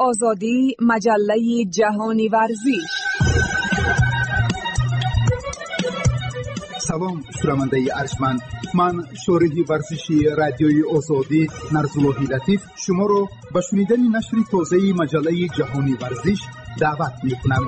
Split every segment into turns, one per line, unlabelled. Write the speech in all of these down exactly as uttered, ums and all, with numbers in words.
آزادی مجله جهانی ورزش.
سلام شنونده ارجمند، من شورح ورزشی رادیوی آزادی نرزالله لطیف شما را به شنیدن نشر تازه مجله جهانی ورزش دعوت می‌کنم.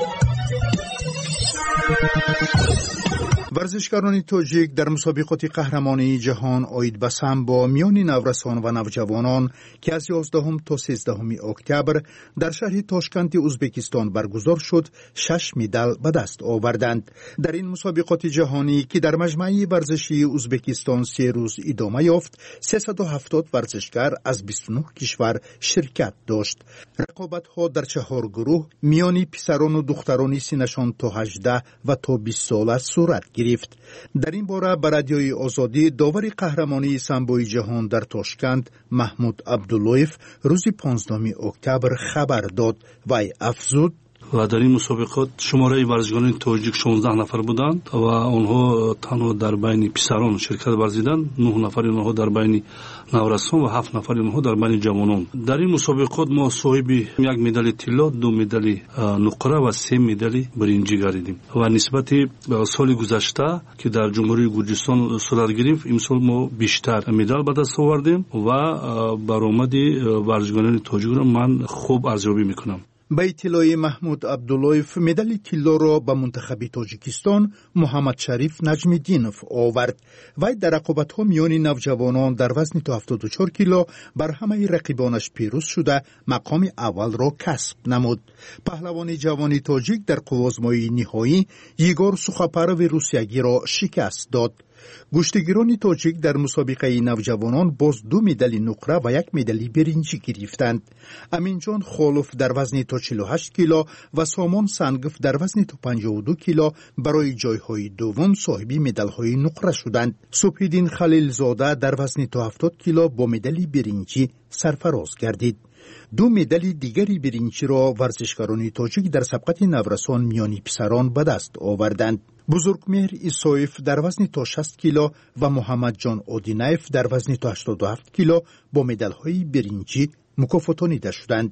ورزشکاران تاجیک در مسابقات قهرمانی جهان عاید به سامبو میان نورسان و نوجوانان که از یازدهم تا سیزدهم اکتبر در شهر تاشکند ازبکستان برگزار شد، شش مدال به دست آوردند. در این مسابقات جهانی که در مجمع ورزشی ازبکستان سه روز ادامه یافت، سیصد و هفتاد ورزشکار از بیست و نه کشور شرکت داشت. رقابت‌ها در چهار گروه میان پسران و دختران سنشان تا هجده و تا بیست ساله صورت گرفت. در این باره به رادیوی آزادی داور قهرمانی سامبوی جهان در تاشکند محمود عبداللویف روز پانزدهم اکتبر خبر داد و افزود:
و در این مسابقات شماره ورزشکاران تاجیک شانزده نفر بودند و آنها تنها در بین پسران شرکت ورزیدند. نه نفر آنها در بین نورسان و هفت نفر آنها در بین جوانان. در این مسابقات ما صاحب یک مدال طلا، دو مدال نقره و سه مدال برنجی گردیدیم و نسبت به سال گذشته که در جمهوری گرجستان صورت گرفت، امسال ما بیشتر مدال به دست آوردیم و برآمد ورزشکاران تاجیک را من خوب ارزیابی میکنم.
به اطلاع محمود عبداللویف، مدال طلا را به منتخب تاجیکستان محمد شریف نجمیدینوف آورد. وی در رقابت‌ها میان نوجوانان در وزن تا هفتاد و چهار کیلو بر همه رقیبانش پیروز شده مقام اول را کسب نمود. پهلوان جوان تاجیک در قوازمایی نهایی یگور سوخاپرو روسیایی را شکست داد. گشتگیران تاجیک در مسابقه نوجوانان باز دو مدال نقره و یک مدال برنجی گرفتند. امینجان خالف در وزن تا چهل و هشت کیلو و سامان سنگف در وزن تا پنجاه و دو کیلو برای جایهای دوم صاحب مدال‌های نقره شدند. صبح‌الدین خلیلزاده در وزن تا هفتاد کیلو با مدال برنجی سرفراز گردید. دو مدال دیگری برنجی را ورزشکاران تاجیک در سبقت نورسان میان پسران به دست آوردند. بزرگمهر ایسایف در وزن تا شصت کیلو و محمد جان اودینایف در وزن تا هشتاد و هفت کیلو با مدال‌های برنجی مکافاتانیده شدند.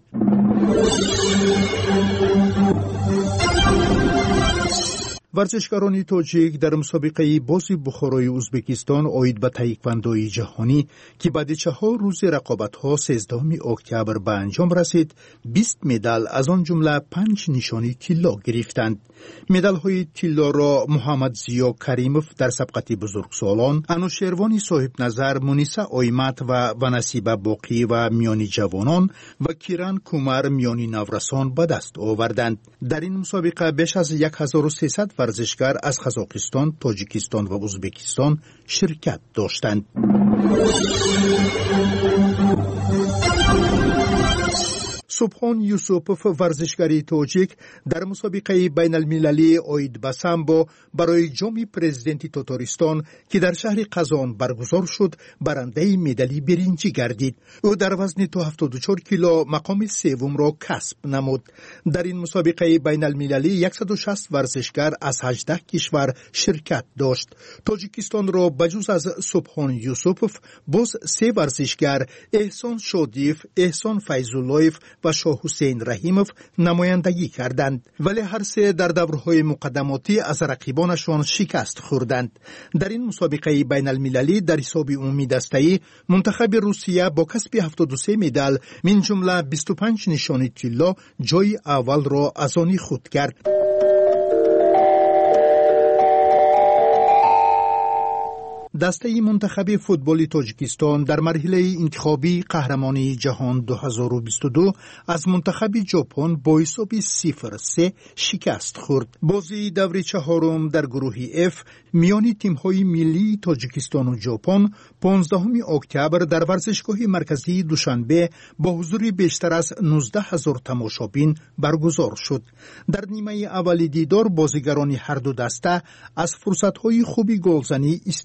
ورزشکاران تاجیک در مسابقه باز بخارای ازبکستان عاید به تایکواندوی جهانی که بعد چهار روز رقابت‌ها سیزدهم اکتبر به انجام رسید، بیست مدال از آن جمله پنج نشانی طلا گرفتند. مدال‌های طلا را محمد زیا کریموف در سبقت بزرگسالان، انوشیروان صاحب نظر، مونیسا آیمت و ونسیبه باقی و میانی جوانان و کیران کومر میانی نورسان به دست آوردند. در این مسابقه بیش از هزار و سیصد ورزشکار از قزاقستان، تاجیکستان و ازبکستان شرکت داشتند. سبحان یوسوپوف ورزشکاری تاجیک در مسابقه بین المللی عاید به سامبو برای جام پرزیدنت تاتارستان که در شهر قزان برگزار شد برنده مدال برنجی گردید. او در وزن تا هفتاد و چهار کیلو مقام سوم را کسب نمود. در این مسابقه بین المللی صد و شصت ورزشکار از هجده کشور شرکت داشت. تاجیکستان را بجز از سبحان یوسوپوف باز سه ورزشکار احسان شادیف، احسان فیض‌اللهیف و شاه حسین رحیموف نمایندگی کردند، ولی هر سه در دورهای مقدماتی از رقیبانشان شکست خوردند. در این مسابقه بین المللی در حساب عمومی دسته‌ای منتخب روسیه با کسب هفتاد و سه مدال من جمله بیست و پنج نشانی طلا جای اول را از آن خود کرد. دسته منتخب فوتبال تاجیکستان در مرحله انتخابی قهرمانی جهان دو هزار و بیست و دو از منتخب ژاپن با حساب صفر سه شکست خورد. بازی دور چهارم در گروه اف میان تیم‌های ملی تاجیکستان و ژاپن پانزدهم اکتبر در ورزشگاه مرکزی دوشنبه با حضور بیشتر از نوزده هزار تماشابین برگزار شد. در نیمه اول دیدار بازیگران هر دو دسته از فرصت‌های خوبی گلزنی استفاده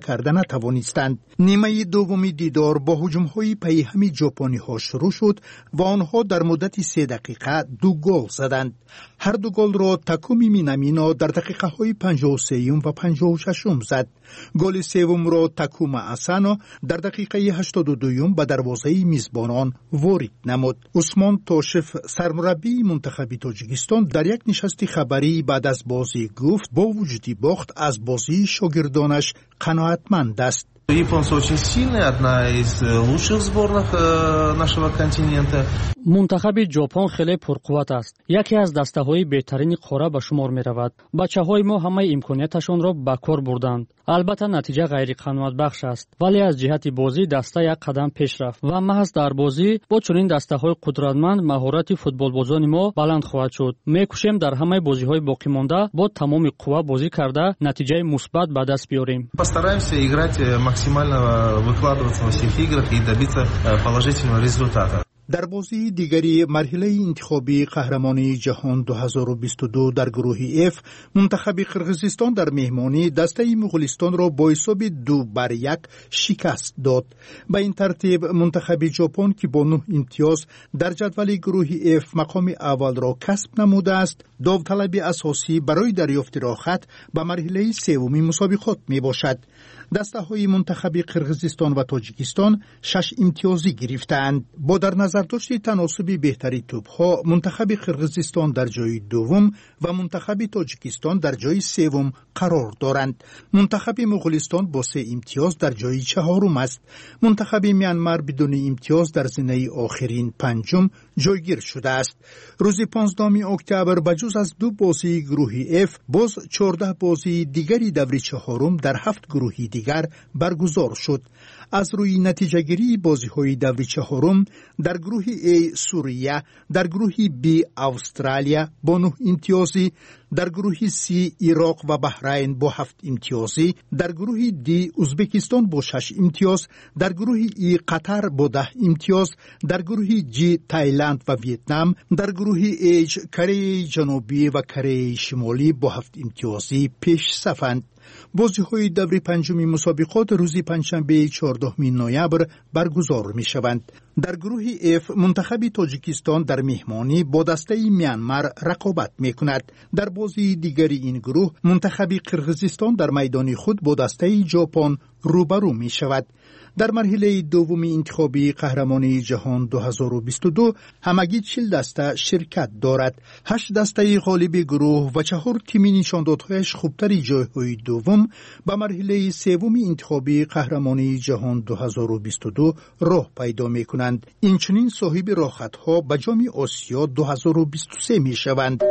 کرده نتوانستند. نیمه دومی دیدار با هجوم‌های پیهمی ژاپنی‌ها شروع شد و آنها در مدت سه دقیقه دو گل زدند. هر دو گل را تاکومی مینامینا در دقیقه‌های پنجاه و سه و پنجاه و شش زد. گل سوم را تاکوما اسانا در دقیقه هشتاد و دو به دروازه میزبانان وارد نمود. عثمان توشف سرمربی منتخب تاجیکستان در یک نشست خبری بعد از بازی گفت با وجود باخت از بازی شاگردانش قناعتمند است.
Японцы очень сильные, одна из лучших сборных нашего континента.
منتخب ژاپن خیلی پرقوت است. یکی از دسته‌های بهترین قاره به شمار می‌رود. بچه‌های ما همه امکاناتشان را به کار بردند. البته نتیجه غیر قناعت بخش است، ولی از جهت بازی دسته یک قدم پیش رفت و محض در بازی با چنین دسته‌های قدرتمند مهارت فوتبالبازان ما بلند خواهد شد. می‌کوشیم در همه بازی‌های باقی مانده با تمام قوا بازی کرده نتیجه مثبت به دست بیاریم.
Постараемся играть максимально выкладываться во всех играх и добиться положительного результата.
در بازی دیگری مرحله انتخابی قهرمانی جهان دو هزار و بیست و دو در گروه اف منتخب قرقیزستان در مهمانی دسته مغولستان را با حساب دو بر یک شکست داد. به این ترتیب منتخب ژاپن که با نه امتیاز در جدول گروه اف مقام اول را کسب نموده است، داوطلب اساسی برای دریافت راحت به مرحله سوم مسابقات می باشد. دسته های منتخب قرقیزستان و تاجیکستان شش امتیازی گرفتند. با در نظر داشت تناسب بهتری توپ ها منتخب قرقیزستان در جای دوم و منتخب تاجیکستان در جای سوم قرار دارند. منتخب مغولستان با سه امتیاز در جای چهارم است. منتخب میانمار بدون امتیاز در زینه آخرین پنجم جایگیر شده است. روز پانزدهم اکتبر بجز از دو بازی گروه اف باز چهارده بازی دیگری دور چهارم در هفت گروهی دیگر برگزار شد. از روی نتیجه گیری بازی های دور چهارم در گروه A سوریه، در گروه B استرالیا با نه امتیازی، در گروه C عراق و بحرین با هفت امتیازی، در گروه D ازبکستان با شش امتیاز، در گروه E قطر با ده امتیاز، در گروه G تایلند و ویتنام، در گروه H کره جنوبی و کره شمالی با هفت امتیازی پیش صفند. بازی های دور پنجمی مسابقات روز پنجشنبه چهاردهم نوامبر برگزار می شوند. در گروه F منتخب تاجیکستان در مهمانی با دسته میانمار رقابت می کند. در بازی دیگری این گروه منتخب قرقیزستان در میدان خود با دسته ژاپن روبرو می شود. در مرحله دومی انتخابی قهرمانی جهان دو هزار و بیست و دو همگی چهل دسته شرکت دارد. هشت دسته غالب گروه و چهار تیمی نشاندادهایش خوبتری جایهای دوم به مرحله سومی انتخابی قهرمانی جهان دو هزار و بیست و دو راه پیدا می کنند. اینچنین صاحب راحتها به جام آسیا دو هزار و بیست و سه می شوند.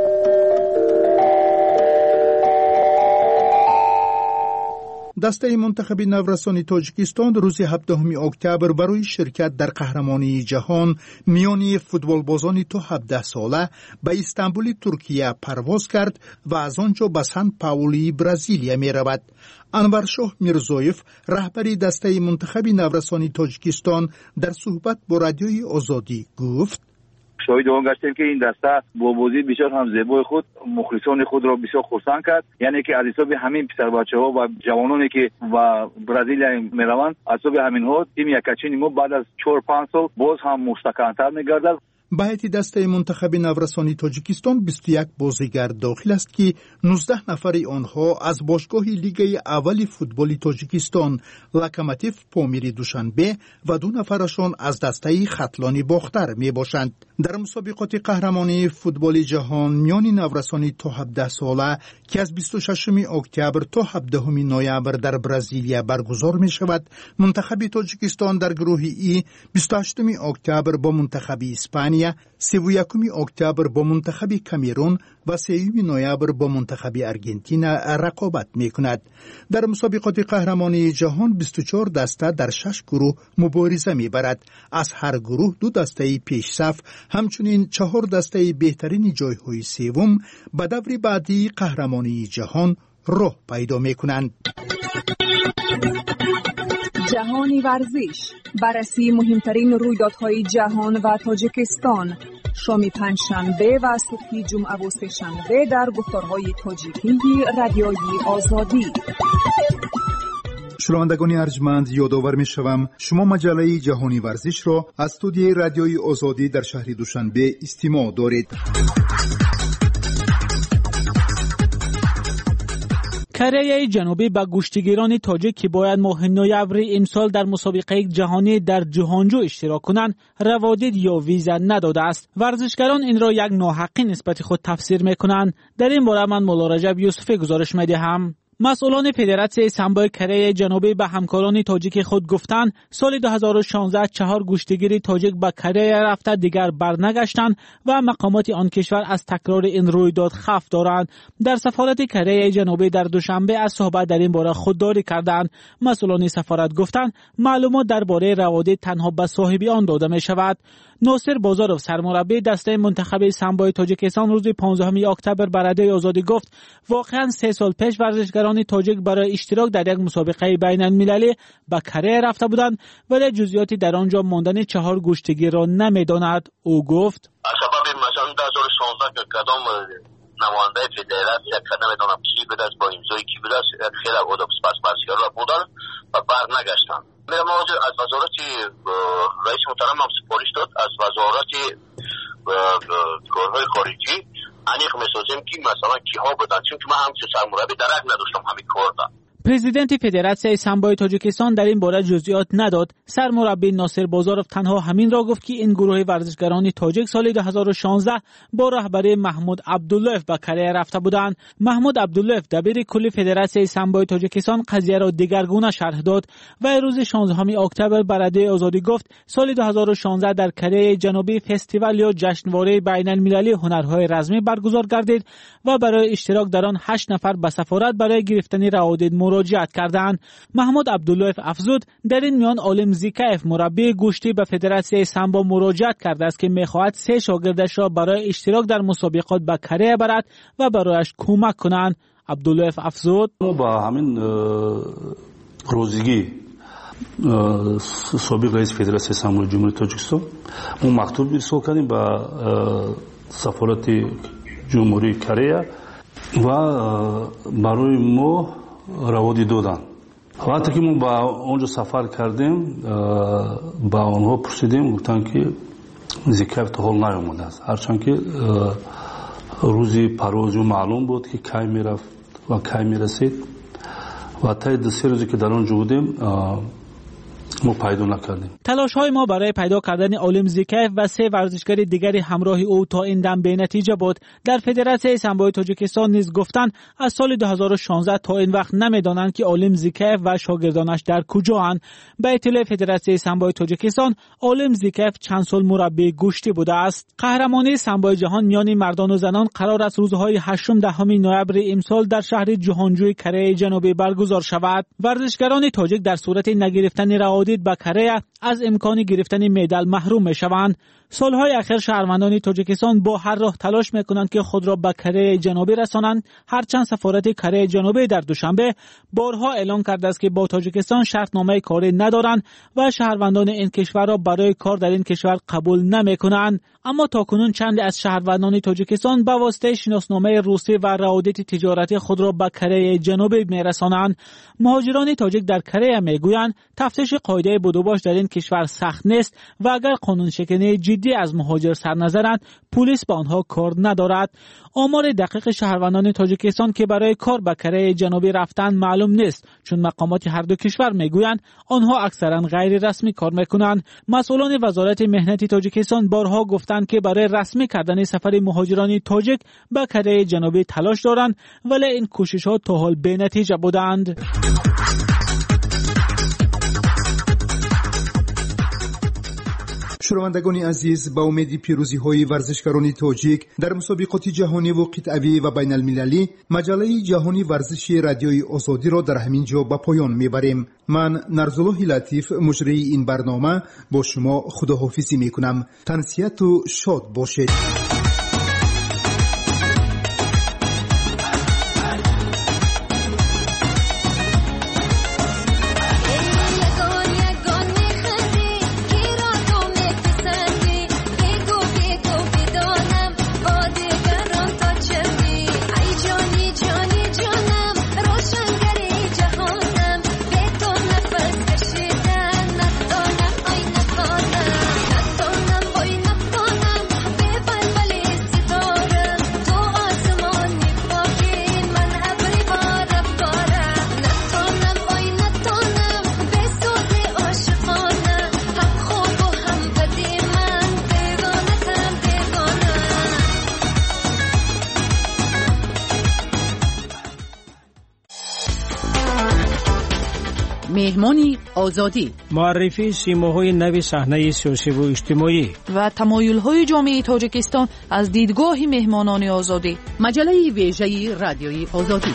دسته منتخب نورسان تاجیکستان روز هفدهم اکتبر برای شرکت در قهرمانی جهان میانی فوتبالبازان تا هفده ساله به استانبول ترکیه پرواز کرد و از آنجا به سان پائولو برزیلیا می رود. انورشاه میرزایف رهبری دسته منتخب نورسان تاجیکستان در صحبت با رادیوی آزادی گفت:
شاهد آن گشتیم که این دسته با بازی بسیار هم زیبای خود مخلصان خود را بسیار خرسند کرد. یعنی که از حساب همین پسر بچه‌ها و جوانانی که و برزیل میروند، از حساب همین ها تیم یکچین ما بعد از چهار پنج سال باز هم مستحکم‌تر میگردد.
به هیئت دسته منتخب نورسان تاجیکستان بیست و یک بازیگر داخل است که نوزده نفر آنها از باشگاه لیگ اول فوتبال تاجیکستان لوکوموتیو پامیری دوشنبه و دو نفرشان از دسته خطلانی باختر می باشند. در مسابقات قهرمانی فوتبال جهان میان نورسان تا هفده ساله که از بیست و ششم اکتبر تا هفدهم نوامبر در برزیلیا برگزار می شود، منتخب تاجیکستان در گروه ای بیست و هشتم اکتبر با منتخب اسپانیا، سی و یکم اکتبر با منتخب کامرون و سوم نوامبر با منتخب ارژانتین رقابت می کند. در مسابقات قهرمانی جهان بیست و چهار دسته در شش گروه مبارزه می برد. از هر گروه دو دسته پیش صف همچنین چهار دسته بهترین جایهای سوم به دور بعدی قهرمانی جهان راه پیدا می کنند.
جهانی ورزش، بررسی مهمترین رویدادهای جهان و تاجیکستان، شام پنجشنبه و صبح جمعه و سه‌شنبه در گفتارهای تاجیکی رادیوی آزادی.
شنوندگان ارجمند، یادآور می‌شوم شما مجله جهانی ورزش را از استودیوی رادیوی آزادی در شهر دوشنبه استماع دارید.
کره جنوبی به گشتیگیران تاجیک که باید ماه نوامبر امسال در مسابقه جهانی در جهانجو اشتراک کنند روادید یا ویزا نداده است. ورزشکاران این را یک ناحقی نسبت خود تفسیر میکنند. در این باره من مولا رجب یوسفی گزارش میدهم. مسئولان فدراسیون سامبو کره جنوبی به همکاران تاجیک خود گفتند سال دو هزار و شانزده چهار گشتیگیر تاجیک به کره رفته دیگر برنگشتند و مقامات آن کشور از تکرار این رویداد خوف دارند. در سفارت کره جنوبی در دوشنبه از صحبت در این باره خودداری کردند. مسئولان سفارت گفتند معلومات درباره روادید تنها به صاحب آن داده می شود. ناصر بازارов سرمربی دسته منتخب سامبو تاجیکستان روز پانزدهم اکتبر بر رادیوی آزادی گفت واقعا سه سال پیش ورزشکاران تاجیک برای اشتراک در یک مسابقه بین المللی به کره رفته بودند ولی جزئیاتی در آنجا ماندن چهار گشتیگیر را نمیداند. او گفت
سبب مثلا دو هزار و شانزده که کدام نماینده فدراسیون که نمیدونم کی بود از با امضای کی بود خیلی ادب سپاس بازیگرا بودن و برنگشتند. میرم از وزارت رئیس محترم هم سپارش داد از وزارت کارهای خارجی انیق میسازیم که مثلا کیها بودن، چون که من همچه سرمربی درک نداشتم همین کار دا.
پرزیدنت فدراسیون سامبو تاجیکستان در این باره جزئیات نداد. سرمربی ناصر بازارov تنها همین را گفت که این گروه ورزشکاران تاجیک سال دو هزار و شانزده با رهبری محمود عبداللهف به کره رفته بودند. محمود عبداللهف دبیر کل فدراسیون سامبو تاجیکستان قضیه را دیگرگونه شرح داد و روز شانزدهم اکتبر بر رادیوی آزادی گفت سال دو هزار و شانزده در کره جنوبی فستیوال یا جشنواره بین المللی هنرهای رزمی برگزار گردید و برای اشتراک در آن هشت نفر به سفارت برای گرفتن روادید مراجعت کردند. محمود عبداللهف افزود در این میان عالم زیکایف مربی گشتی به فدراسیون سامبو مراجعت کرده است که میخواهد سه شاگردش را برای اشتراک در مسابقات به کره برد و برایش کمک کنند. عبداللهف افزود
با همین روزگی سابق رئیس فدراسیون سامبو جمهوری تاجیکستان ما مکتوب ارسال کردیم به سفارت جمهوری کره و برای ما روادی دادن. وقتی که ما با اونجا سفر کردیم با اونها پرسیدیم گفتن که زیکایف تا حال نیامده است، هرچند که روزی پرواز معلوم بود که کی میرفت و کی میرسید و تا دو سه روزی که در اونجا بودیم ما پیدا نکردیم.
تلاش های ما برای پیدا کردن عالم زیکایف و سه ورزشکار دیگری همراه او تا این دم به نتیجه بود. در فدراسیون سامبو تاجیکستان نیز گفتند از سال دو هزار و شانزده تا این وقت نمیدانند که عالم زیکایف و شاگردانش در کجااند. به اطلاع فدراسیون سامبو تاجیکستان عالم زیکایف چند سال مربی گشتی بوده است. قهرمانی سامبو جهان میان مردان و زنان قرار است روزهای هشتم دهم نوامبر امسال در شهر جهانجوی کره جنوبی برگزار شود. ورزشکاران تاجیک در صورت نگرفتن روادید با کره از امکان گرفتن مدال محروم میشوند. سالهای اخیر شهروندان تاجیکستان با هر راه تلاش میکنند که خود را به کره جنوبی رسانند، هرچند سفارت کره جنوبی در دوشنبه بارها اعلام کرده است که با تاجیکستان شرطنامه کاری ندارند و شهروندان این کشور را برای کار در این کشور قبول نمیکنند. اما تاکنون چند از شهروندان تاجیکستان به واسطه شناسنامه روسی و روابط تجارتی خود را به کره جنوبی میرسانند. مهاجران تاجیک در کره میگویند تفتیش قاعده بدوباش در این کشور سخت نیست و اگر قانون شکنی جدی از مهاجر سر نظرند پلیس با آنها کار ندارد. آمار دقیق شهروندان تاجیکستان که برای کار به کره جنوبی رفتن معلوم نیست، چون مقامات هر دو کشور میگویند آنها اکثرا غیر رسمی کار میکنند. مسئولان وزارت مهنت تاجیکستان بارها گفتند که برای رسمی کردن سفر مهاجران تاجیک به کره جنوبی تلاش دارند ولی این کوشش‌ها تا حال بی‌نتیجه بودند.
شنوندگان عزیز، با امید پیروزی های ورزشکاران تاجیک در مسابقات جهانی و قطعی و بین المللی مجله جهانی ورزشی رادیوی آزادی را در همین جا به پایان میبریم. من نرزالله لطیف مجری این برنامه با شما خداحافظی میکنم. تنسیت و شاد باشید.
مهمانی آزادی،
معرفی سیماهای نوی صحنه سیاسی و اجتماعی
و تمایل‌های جامعه تاجیکستان از دیدگاه مهمانان آزادی. مجله ویژه رادیوی آزادی.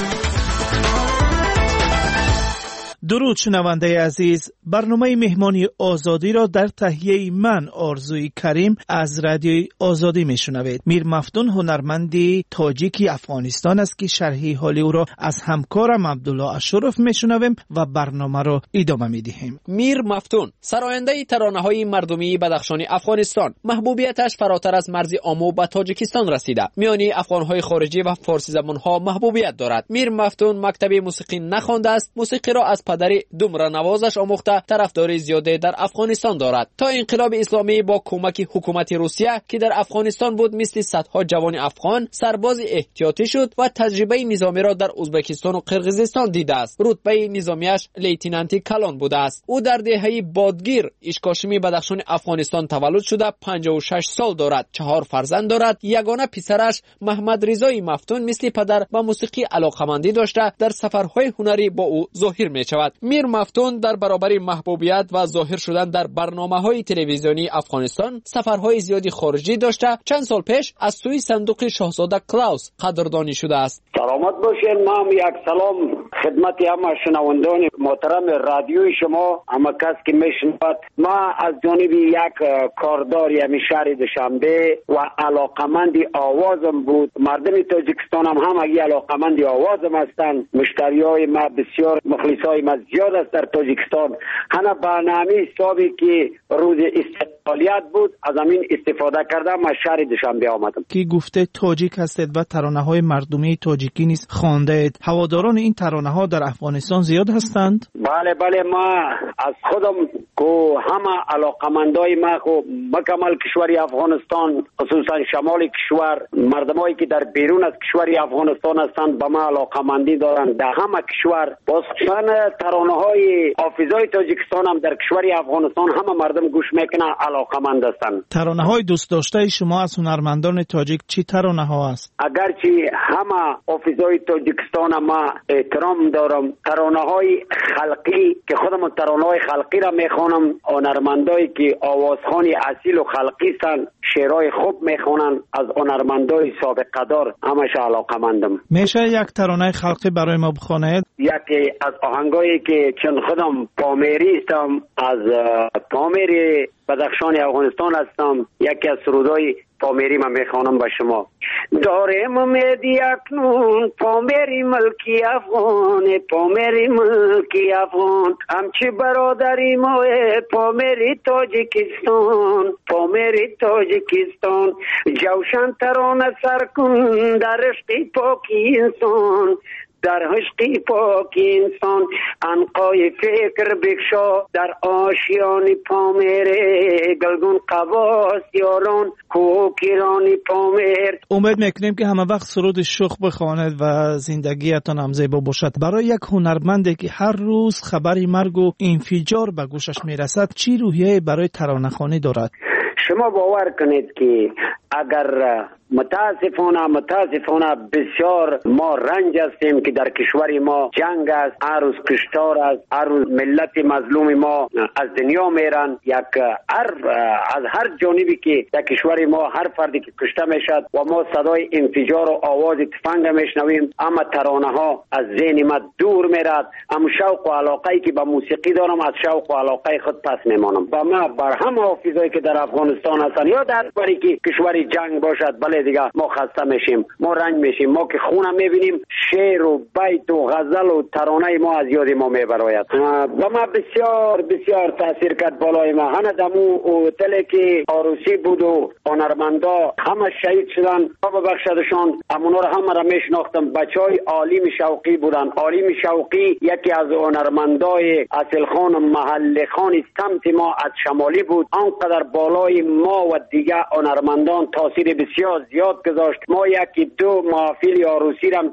درود شنونده عزیز، برنامه مهمانی آزادی را در تهیه من آرزوی کریم از رادیوی آزادی میشنوید. میر مفتون هنرمندی تاجیکی افغانستان است که شرحی حالی او را از همکارم عبدالله اشرف میشنویم و برنامه را ادامه میدهیم.
میر مفتون سراینده ترانه‌های مردمی بدخشان افغانستان، محبوبیتش فراتر از مرز آمو به تاجیکستان رسیده. میانی افغان‌های خارجی و فارسی زبان‌ها محبوبیت دارد. میر مفتون مکتب موسیقی نخوانده است، موسیقی را از پدر دومره نوازش آموخته طرفداری زیاده در افغانستان دارد. تا انقلاب اسلامی با کمک حکومت روسیه که در افغانستان بود، مثل صدها جوان افغان سرباز احتیاطی شد و تجربه نظامی را در ازبکستان و قرقیزستان دیده است. رتبه نظامیش لیتنانتی کلان بوده است. او در دهه بادگیر اشکاشمی بدخشان افغانستان تولد شده، پنجاه و شش سال دارد، چهار فرزند دارد. یگانه پسرش محمد رضای مفتون مثل پدر به موسیقی علاقه‌مندی داشته، در سفرهای هنری با او ظاهر می‌شود. میر مفتون در برابر محبوبیت و ظاهر شدن در برنامه‌های تلویزیونی افغانستان سفرهای زیادی خارجی داشته. چند سال پیش از سوی صندوق شاهزاده کلاوس قدردانی شده است.
سلامت باشین. ما یک سلام خدمت همه شنوندگان محترم رادیوی شما، همه کس که میشنود. ما از جانب یک کاردار یعنی شهر دوشنبه و علاقمندی آوازم بود، مردم تاجیکستان هم همگی علاقمندی آوازم هستند. مشتریای ما بسیار، مخلصای ما زیاد است در تاجیکستان. هنه برنامه حسابی که روز استقلالیت بود از همین استفاده کردم. از شهر دوشنبه آمدم.
کی گفته تاجیک هستید و ترانه های مردمی تاجیکی نیز خوانده اید. هواداران این ترانه ها در افغانستان زیاد هستند؟
بله بله، ما از خودم که همه علاقمندای ما خو مکمل کشور افغانستان، خصوصا شمال کشور، مردمایی که در بیرون از کشور افغانستان هستند به ما علاقمندی دارند. در همه کشور خصوصا ترانه های حافظای تاجیکستان هم در کشور افغانستان همه مردم گوش میکنن، علاقمند هستند.
ترانه های دوست داشته شما از هنرمندان تاجیک چی ترانه ها است؟
اگرچه همه حافظای تاجیکستان ما احترام دارم، ترانه های خلقی که خودم ترانه های خلقی را میخوانم، هنرمندایی که آوازخوان اصیل و خلقی هستند شعرهای خوب میخوانن، از هنرمندای سابقه دار همش علاقمندم.
میشه یک ترانه خلقی برای ما بخوانید؟
یکی از آهنگایی که چون خودم پامیری هستم، از پامیر بدخشان افغانستان هستم، یکی از سرودای پامیری من میخوانم به شما. دارم امیدی اکنون پامیری ملکی افغان، پامیری ملکی افغان، همچی برادری ما پامیری تاجیکستان، پامیری تاجیکستان، جوشن ترانه سر کن در عشق پاکی انسان، در عشق پاک انسان، عنقای فکر بکشا در آشیان پامیره، گلگون قواس یاران کوکیرانی پامیر.
امید میکنیم که همه وقت سرود شوخ بخواند و زندگیتان هم زیبا باشد. برای یک هنرمندی که هر روز خبری مرگ و انفجار به گوشش میرسد چی روحیه برای ترانه‌خوانی دارد؟
شما باور کنید که اگر متاسفانه متاسفانه بسیار ما رنج هستیم که در کشور ما جنگ است، هر روز کشتار است، هر روز ملت مظلوم ما از دنیا میرن، یک هر از هر جانبی که در کشور ما هر فردی که کشته میشد و ما صدای انفجار و آواز تفنگ میشنویم، اما ترانه ها از ذهن ما دور میرد. اما شوق و علاقه که به موسیقی دارم از شوق و علاقه خود پس نمانم. با ما بر همه حافظایی که در افغانستان هستن یا در بری که کشوری جنگ باشد، بله دیگه ما خسته میشیم، ما رنج میشیم. ما که خونه میبینیم شعر و بیت و غزل و ترانه ما از یاد ما میبراید. و ما بسیار بسیار تاثیر کرد بالای ما. هنه دمو هتلی که عروسی بود و هنرمندا همه شهید شدن، بابا بخشدشان. امونا رو همه را میشناختم. بچهای عالم شوقی بودن. عالم شوقی یکی از هنرمندای اصل خان محل خان سمت ما از شمالی بود. آنقدر بالای ما و دیگه هنرمندان تاثیر بسیار زیاد گذاشت. ما یکی دو محافل عروسی رم که داوود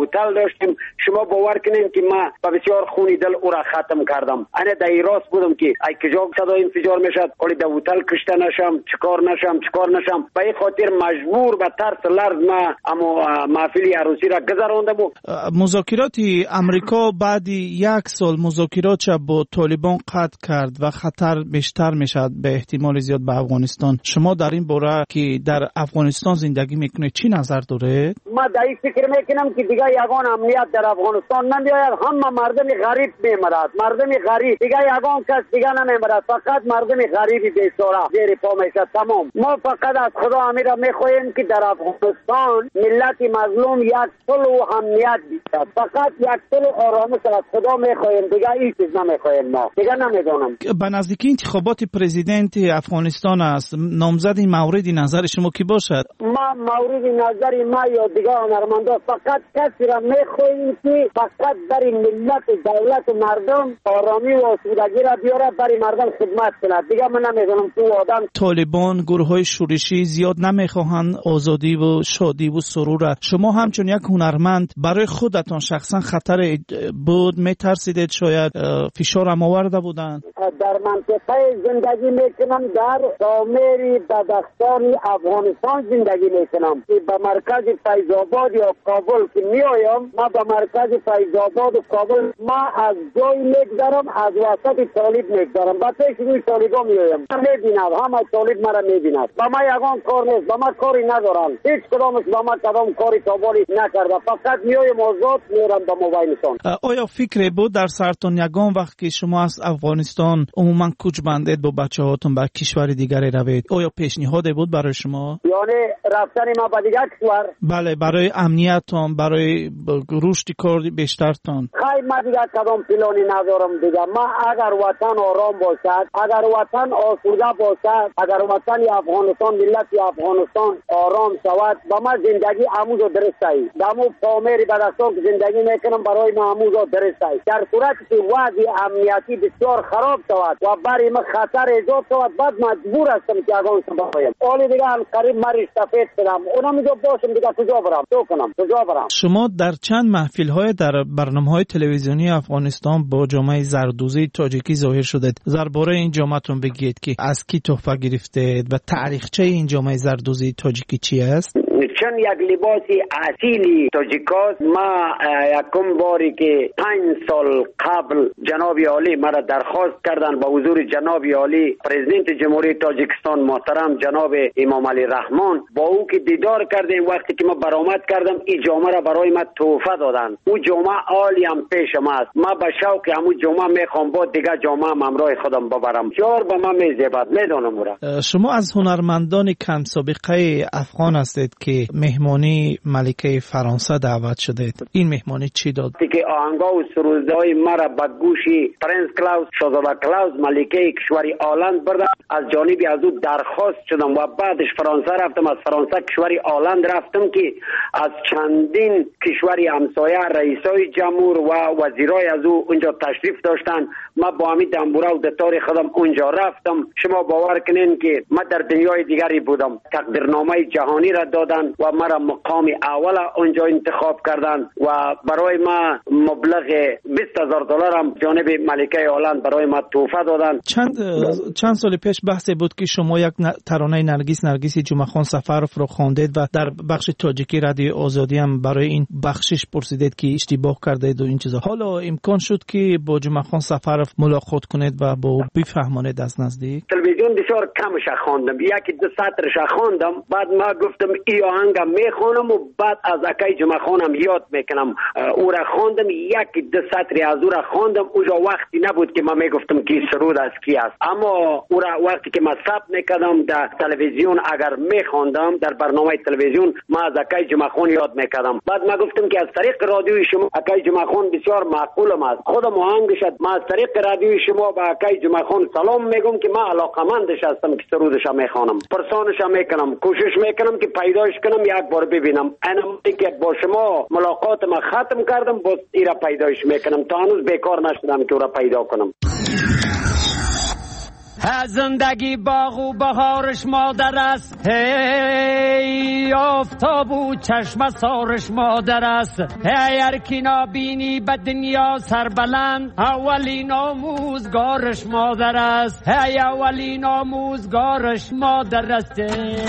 هتل داشتیم. شما باور کنین که ما با بسیار خونی دل او را ختم کردم. انا در راست بودم که ای کجا صدا انفجار میشد ولی در هتل کشته نشم، چیکار نشم چیکار نشم. به این خاطر مجبور به ترس لرز ما اما محفل عروسی را گذراندم.
مذاکرات امریکا بعد یک سال مذاکرات با طالبان قطع کرد و خطر بیشتر میشد به احتمال زیاد به افغانستان. شما در این باره که در افغانستان زندگی میکنه چی نظر داره؟
ما در این فکر میکنم که دیگه یگان امنیت در افغانستان نمیآید. همه مردم غریب میمرد، مردم غریب دیگه یگان کس دیگه نمیمرد، فقط مردم غریبی بیچاره زیر پا میشه. تمام. ما فقط از خدا امیر میخواهیم که در افغانستان ملت مظلوم یک صلح و امنیت بیاد. فقط یک صلح و آرامش از خدا میخواهیم، دیگه هیچ چیز نمیخواهیم. ما دیگه نمیدونم.
به نزدیکی انتخابات پرزیدنت افغانستان است. نامزد مورد نظر شما کی باشد؟
ما مورد نظر ما یا دیگه هنرمندا فقط کسی را میخواهیم که فقط برای ملت دولت و مردم آرامی و آسودگی را بیاره، برای مردم خدمت کنه. دیگه من نمیدونم تو آدم
طالبان گروه های شورشی زیاد نمیخواهند آزادی و شادی و سرور. شما همچون یک هنرمند برای خودتان شخصا خطر بود میترسیدید؟ شاید فشار هم آورده بودند؟
در منطقه زندگی میکنم، در سامری بدخشان افغانستان زندگی میکنم. که به مرکز فیض آباد یا کابل که میایم، ما به مرکز فیض آباد و کابل ما از جای میگذرم، از وسط طالب میگذرم، با پیش روی طالبا میایم. من میبینم همه طالب مرا میبیند. با ما یگان کار نیست، با ما کاری ندارم. هیچ کدامش با ما کدام کاری کابلی نکرده. فقط میایم آزاد میرم به موبایلشان.
آیا فکر بود در سرتون یگان وقت که شما از افغانستان عموما کوچ بندید با بچه هاتون به کشور دیگری روید، آیا پیشنهاد بود برای شما؟
یعنی رفتن ما به دیگر کشور؟
بله، برای امنیتتان، برای رشد کار بیشترتان.
خیلی ما دیگر کدام پلانی ندارم دیگه. ما اگر وطن آرام باشد، اگر وطن آسوده باشد، اگر وطن افغانستان ملت افغانستان آرام شود، با ما زندگی عمود و درست است. دمو پامری بدستان که زندگی میکنم برای ما عمود و درست است. در صورتی که وضع امنیتی بسیار خراب شود و برای ما خطر ایجاد شود، بعد مجبور هستم که افغانستان باید. اولی دیگه هم قریب مریض سفید شدم. اونم میگه باشم دیگه کجا برم؟ تو کنم کجا برم؟
شما در چند محفل های در برنامه‌های تلویزیونی افغانستان با جامعه زردوزی تاجیکی ظاهر شدید. درباره این جامعه‌تون بگید که از کی تحفه گرفتید و تاریخچه این جامعه زردوزی تاجیکی چی است؟
چون یک لباسی اصیلی تاجیکاست. ما یکم باری که پنج سال قبل جناب عالی مرا درخواست کردن با حضور جناب عالی پرزیدنت جمهوری تاجیکستان محترم جناب امام علی رحمان، با او که دیدار کردیم، وقتی که ما برآمد کردم این جامعه را برای ما تحفه دادن. او جامعه عالی هم پیش ما است. ما به شوق همون جامعه میخوام با دیگه جامعه هم همراه خودم ببرم. چهار به ما میزیبد. میدونم اورا.
شما از هنرمندان کم سابقه افغان هستید که مهمانی ملکه فرانسه دعوت شدید. این مهمانی چی داد؟
که آهنگا و سرودهای مرا به گوشی پرنس کلاوس شاهزاده کلاوس ملکه کشوری آلند بردم. از جانبی از او درخواست شدم و بعدش فرانسه رفتم. از فرانسه کشوری آلند رفتم که از چندین کشوری همسایه رئیسای جمهور و وزیرای از او اونجا تشریف داشتن. ما با همین دنبوره و دتار خودم اونجا رفتم. شما باور کنین که ما در دنیای دیگری بودم. تقدیرنامه جهانی را دادن و مرا مقام اول اونجا انتخاب کردن و برای ما مبلغ بیست هزار دلار هم جانب ملکه آلند برای ما تحفه دادن.
چند چند سال پیش بحث بود که شما یک ترانه نرگس نرگس جمعه خان سفرف رو خواندید و در بخش تاجیکی رادیو آزادی هم برای این بخشش پرسیدید که اشتباه کردید و این چیزا. حالا امکان شد که با جمعه خان سفرف ملاقات کنید و با او بفهمانید از نزدیک؟
تلویزیون بسیار کمش خواندم، یکی دو سطرش خواندم، بعد ما گفتم ای آهنگم میخونم و بعد از اکای جمعه خانم یاد میکنم. او را خواندم، یکی دو سطری از او را خواندم. اونجا وقتی نبود که ما میگفتم کی سرود از کی است، اما او را وقتی که ما ثبت میکردم در تلویزیون اگر میخواندم در برنامه تلویزیون ما از اکای جمعه خان یاد میکردم. بعد ما گفتم که از طریق رادیوی شما اکای جمعه خان بسیار معقولم است، خودم آهنگش ما از طریق رادیوی شما با اکای جمعه خان سلام میگم که ما علاقمندش هستم که سرودش میخوانم، پرسانش میکنم، کوشش میکنم که پیداش کنم یک بار ببینم. انا که با شما ملاقات ما ختم کردم باز ایرا پیداش میکنم، تا هنوز بیکار نشدم که او را پیدا کنم.
زندگی باغ و بهارش مادر است، هی یا آفتاب و چشم سارش مادر است. اگر کی نبینی به دنیا سربلند اولین آموزگارش مادر است. ای اولین آموزگارش مادر است.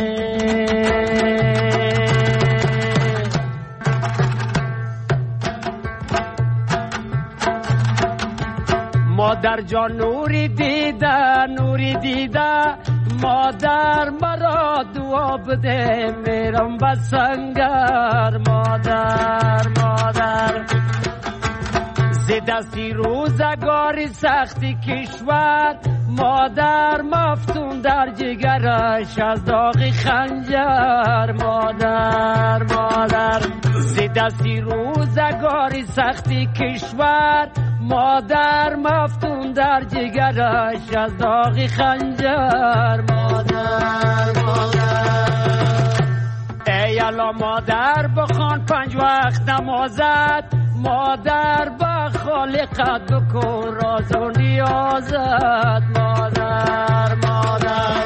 مادر جان نوری دیده نوری دیده مادر مرا دعا بده میرم به سنگر مادر مادر ز دستی روزگاری سختی کشور مادر مفتون در جگرش از داغ خنجر مادر مادر ز دستی روزگاری سختی کشور مادر مفتون در جگرش از داغ خنجر مادر مادر ای الا مادر بخوان پنج وقت نمازت مادر با خالقت بکن راز و نیازت مادر مادر.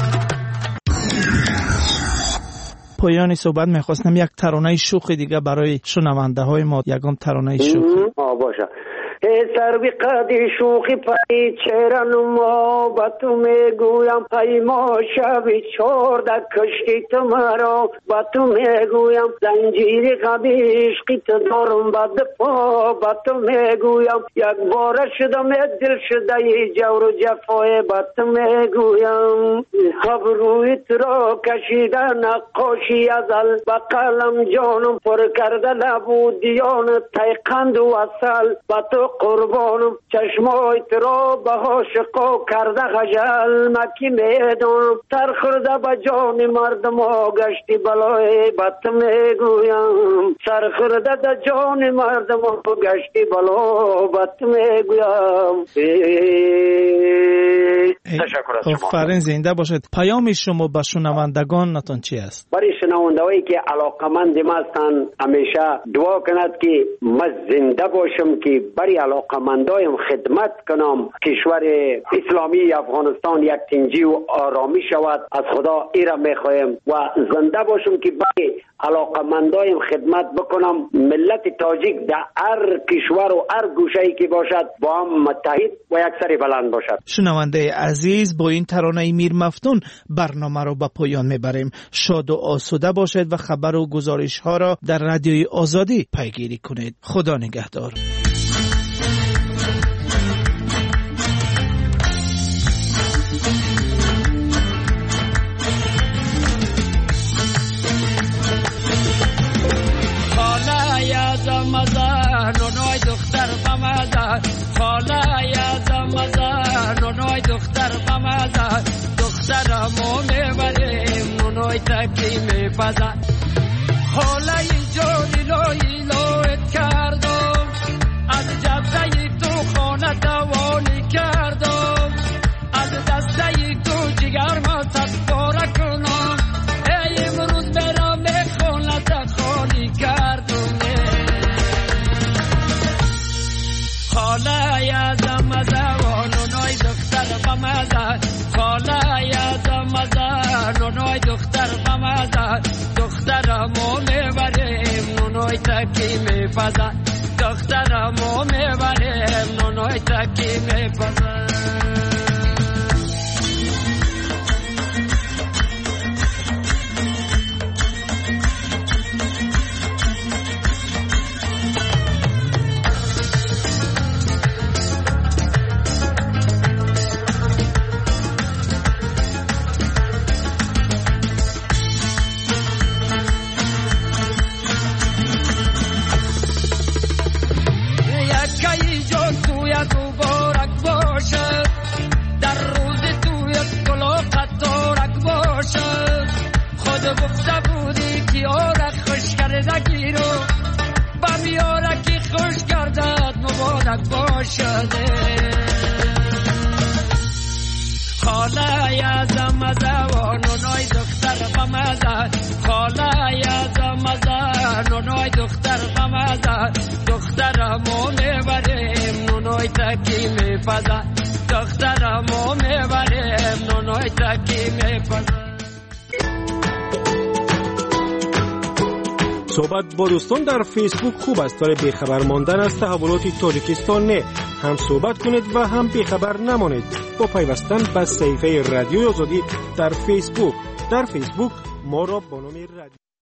پایان صحبت میخواستم یک ترانه شوخی دیگه برای شنونده های ما یکم ترانه شوخی
باشه. سروی قدی شوخی پای چرا ما با تو میگویم ای ما شبی چورده کشتی تو مرا با تو میگویم زنجیری قدی عشقی تو دارم با دفا با تو میگویم یک بار شدم دل شده ای جور و جفای با تو میگویم ابروی تو را کشیده نقاشی ازل با قلم جانم پر کرده لبودیان تیقند و اصل با تو قربانم چشمای ترا به عاشقا کرده خجل مکی میدونم تر خورده به جان مردم ها گشتی بلای بط میگویم سر خورده به جان مردم ها گشتی بلا بط میگویم. تشکر از شما.
آفرین زنده باشد. پیام شما به شنوندگان نتون چی است؟
برای شنوندهایی که علاقمند ما هستند همیشه دعا کند که من زنده باشم که برای علاقمندایم خدمت کنم کشور اسلامی افغانستان یک تنجی و آرامی شود. از خدا ایره میخوایم و زنده باشم که برای علاقمندایم خدمت بکنم ملت تاجیک در هر کشور و هر گوشه‌ای که باشد با هم متحد و یک سر بلند باشد.
شنونده عزیز با این ترانه میر مفتون برنامه رو به پایان میبریم. شاد و آسوده باشید و خبر و گزارش ها را در رادیوی آزادی پیگیری کنید. خدا نگهدار.
نونای دختر بمزه خاله یازم مزه نونای دختر بمزه دخترمو میبریم نونای تکی میپزه خاله جانی لای لایت کردم از جبزه تو خانه دوانی کردم از دسته تو جگر ما تطباره کنم ای امروز برام خانه خالی کردم خاله یازم مزه و نونای دختر بمزه خاله یازم مزه نونای دختر بمزه دخترمو میبریم نونای تکی میپزه دخترمو میبریم نونای تکی میپزه. گفته بودی که آره خوش کرده گیرو با میاره که خوش کردد مبارک باشده خاله یازم مزه و نونای دختر بمزه خاله یازم مزه نونای دختر بمزه دخترمو میبریم نونای تکی میپزه دخترمو میبریم نونای تکی میپزه.
صحبت با دوستان در فیسبوک خوب است ولی بیخبر ماندن از تحولات تاجیکستان نه. هم صحبت کنید و هم بیخبر نمانید با پیوستن به صفحه رادیوی آزادی در فیسبوک. در فیسبوک ما را با نام رادیو